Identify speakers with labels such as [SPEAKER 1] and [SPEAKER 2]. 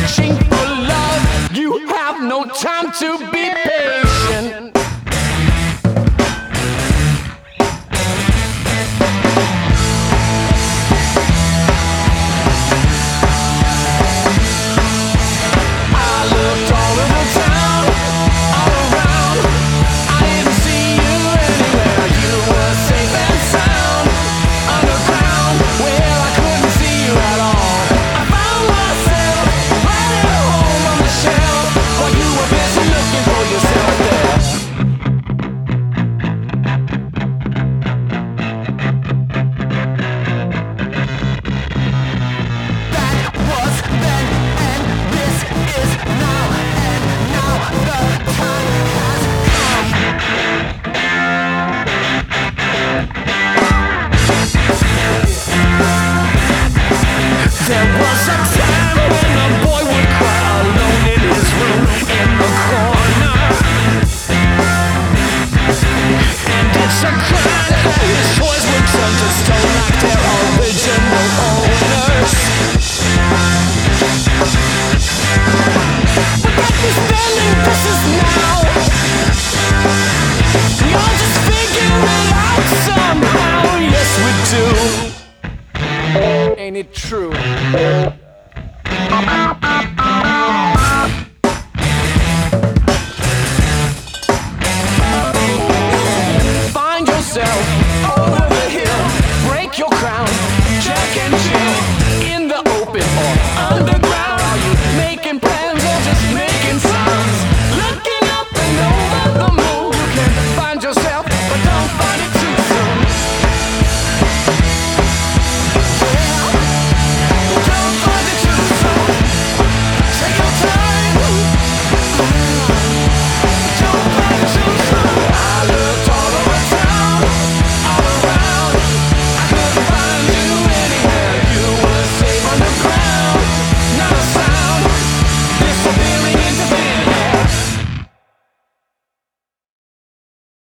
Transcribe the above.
[SPEAKER 1] searching for love. You have no time to be patient. There was a time when a boy would cry alone in his room in the corner. And it's a crime that his toys would turn to stone like their original owners. But that was then and this is now. We all just figure it out somehow. Yes, we do. Ain't it true?